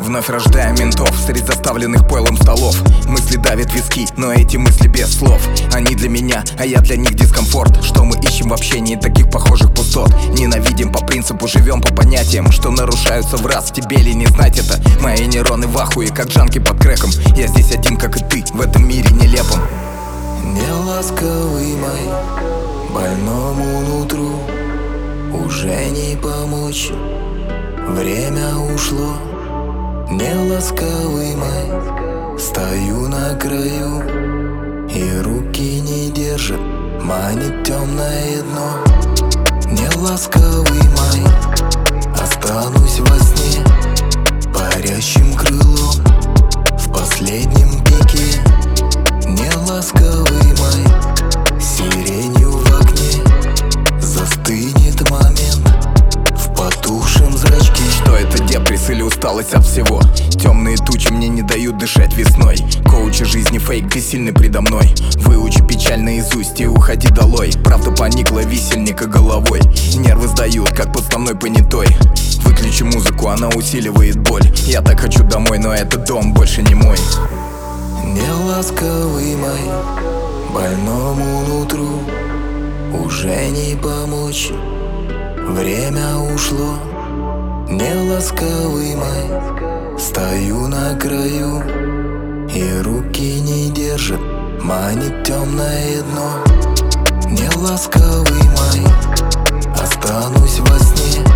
Вновь рождая ментов среди заставленных пойлом столов. Мысли давят виски, но эти мысли без слов. Они для меня, а я для них дискомфорт. Что мы ищем в общении таких похожих пустот? Ненавидим по принципу, живем по понятиям, что нарушаются в раз. Тебе ли не знать это? Мои нейроны в ахуе, как джанки под крэком. Я здесь один, как и ты, в этом мире нелепом. Неласковый мой, больному нутру уже не помочь. Время ушло. Неласковый мой, стою на краю, и руки не держат, манит темное дно. Неласковый мой, останусь во сне парящим крылом в последнем пике. Неласковый мой, сиренью в окне застынет момент в потухшем зрачке. Что это, депресс или усталость от всего? Темные тучи мне не дают дышать весной. Коучи жизни фейк бессильны предо мной. Выучи печаль наизусть и уходи долой. Правда поникла висельника головой. Нервы сдают, как подставной понятой. Выключи музыку, она усиливает боль. Я так хочу домой, но этот дом больше не мой. Неласковый мой, больному нутру уже не помочь. Время ушло. Неласковый мой, стою на краю, и руки не держат, манит темное дно. Неласковый мой, останусь во сне